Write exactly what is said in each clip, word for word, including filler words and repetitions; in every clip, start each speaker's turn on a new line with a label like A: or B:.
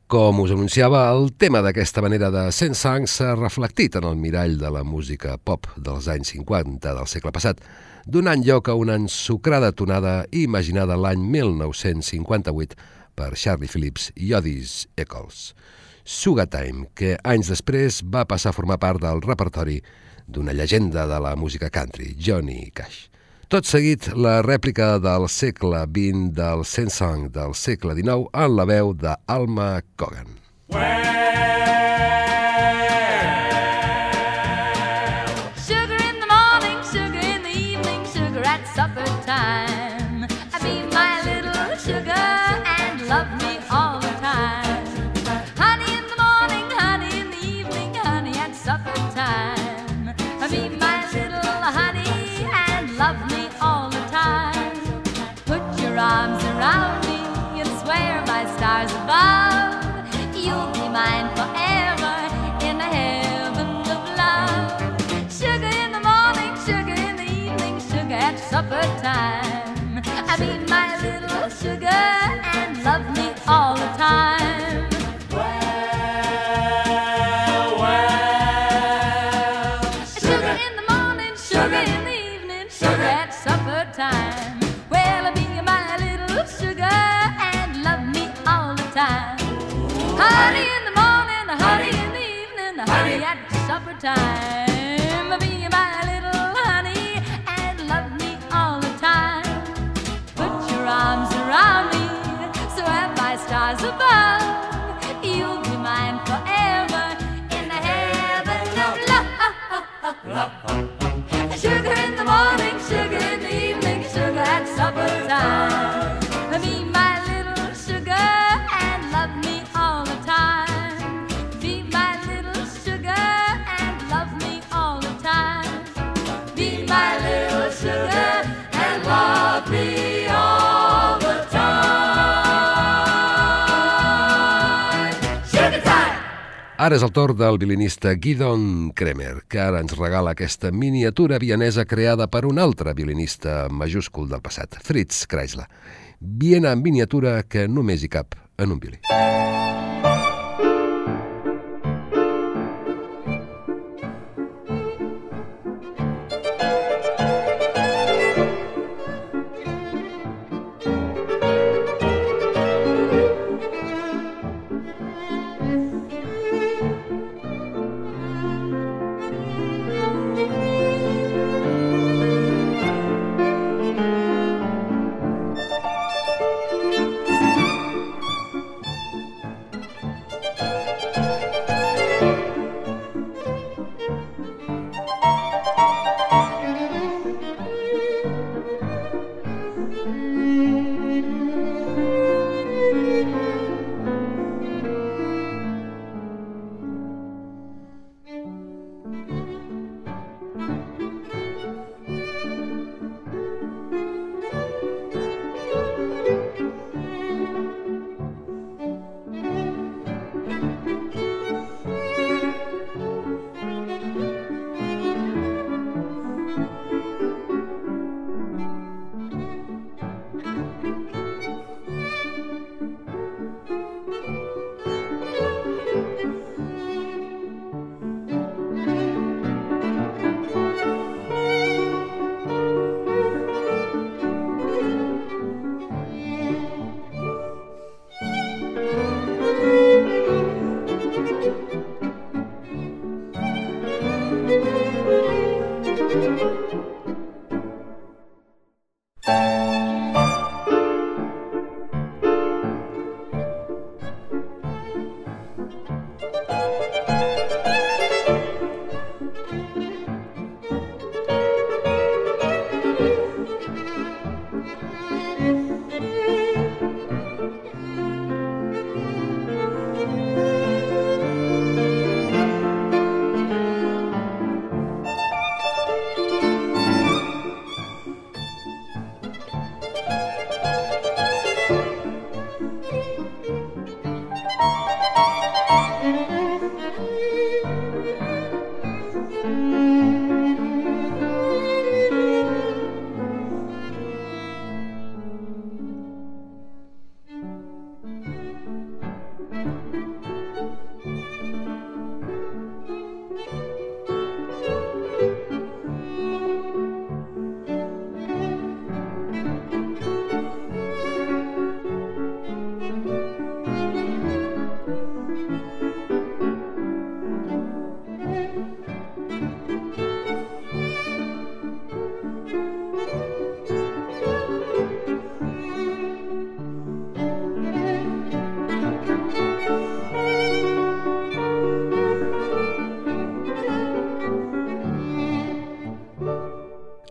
A: Com us anunciava, el tema d'aquesta manera de Saint-Saëns s'ha reflectit en el mirall de la música pop dels anys cinquanta del segle passat, donant lloc a una ensucrada tonada imaginada l'any mil nou-cents cinquanta-vuit per Charlie Phillips i Otis Eccles. Sugar Time, que anys després va passar a formar part del repertori d'una llegenda de la música country, Johnny Cash. Tot seguit, la rèplica del segle vint del Saint-Saëns del segle dinou en la veu d'Alma Cogan.
B: Well, sugar in the morning, sugar in the evening, sugar at supper time. Be my little sugar and love me all the time. Honey in the morning, honey in the evening, honey at supper time. Be my little honey and love me all the time. Put your arms around me and swear by stars above, you'll be mine forever in the heaven of love. Sugar in the morning, sugar in the evening, sugar at supper time. I be my little sugar and love me all the time.
C: Well, well,
B: Sugar in the morning, sugar in the evening, sugar at supper time. Well, be my little sugar and love me all the time. Honey in the morning, honey in the evening, honey at supper time. Be my little honey and love me all the time. Put your arms around me, so have my stars above. You'll be mine forever in the heaven of love. Sugar in the morning, sugar in the evening, sugar at supper time. Be my little sugar and love me all the time. Be my little sugar and love me all the time. Be my little sugar and love me all the time. Sugar time!
A: Ara és el torn del violinista Gidon Kremer, que ara ens regala aquesta miniatura vienesa creada per un altre violinista majúscul del passat, Fritz Kreisler. Viena en miniatura que només hi cap en un violí.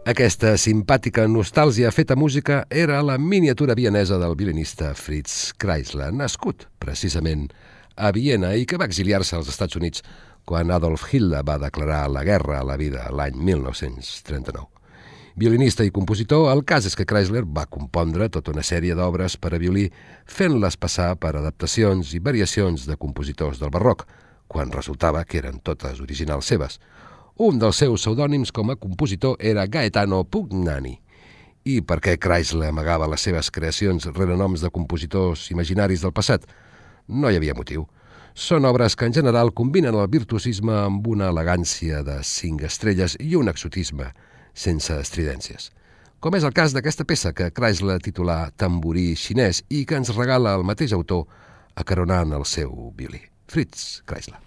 A: Aquesta simpàtica nostàlgia feta música era la miniatura vienesa del violinista Fritz Kreisler, nascut precisament a Viena i que va exiliar-se als Estats Units quan Adolf Hitler va declarar la guerra a la vida l'any mil nou-cents trenta-nou. Violinista i compositor, el cas és que Kreisler va compondre tota una sèrie d'obres per a violí fent-les passar per adaptacions i variacions de compositors del barroc, quan resultava que eren totes originals seves. Un dels seus pseudònims com a compositor era Gaetano Pugnani. I per què Kreisler amagava les seves creacions rere noms de compositors imaginaris del passat? No hi havia motiu. Són obres que en general combinen el virtuosisme amb una elegància de cinc estrelles i un exotisme sense estridències. Com és el cas d'aquesta peça que Kreisler titulà Tamborí xinès i que ens regala el mateix autor acaronant el seu violí. Fritz Kreisler.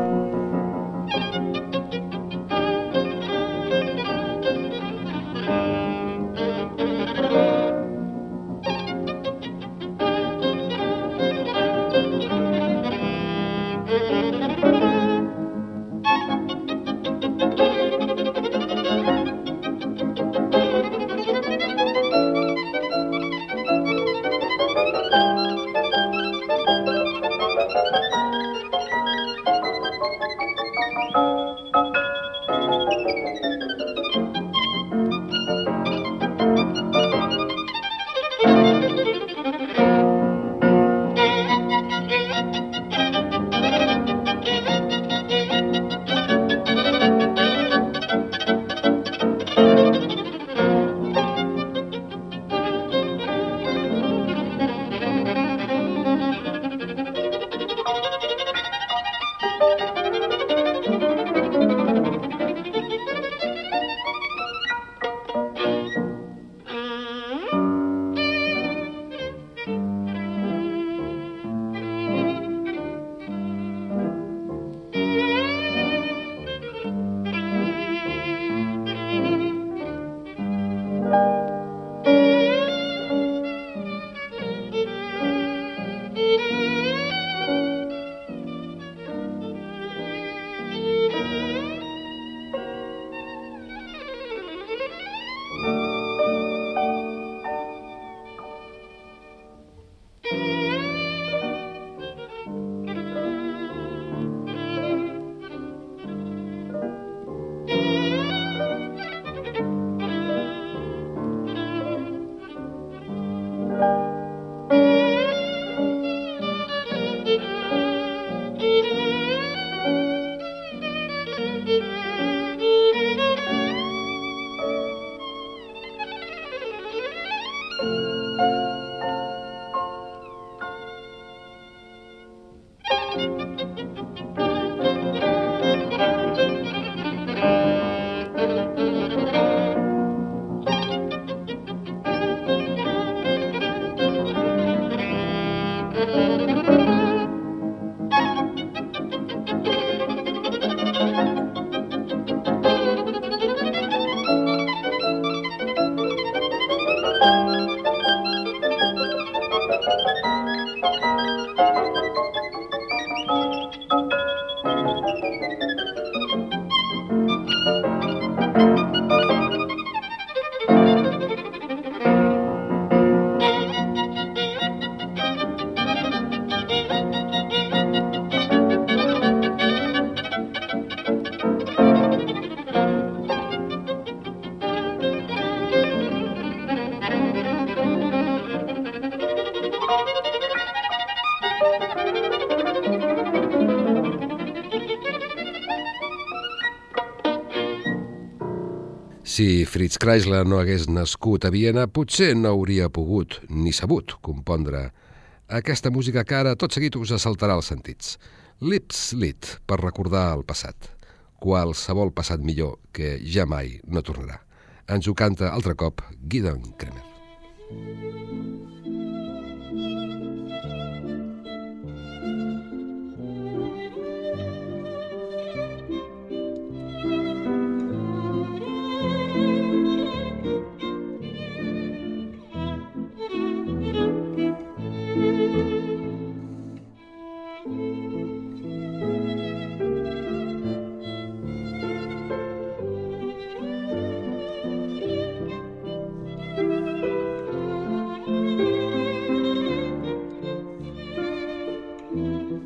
A: Si Fritz Kreisler no hagués nascut a Viena, potser no hauria pogut ni sabut compondre aquesta música que ara tot seguit us assaltarà els sentits. Liebeslied, per recordar el passat. Qualsevol passat millor que ja mai no tornarà. Ens ho canta altre cop Gideon Kremer.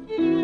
B: Thank you.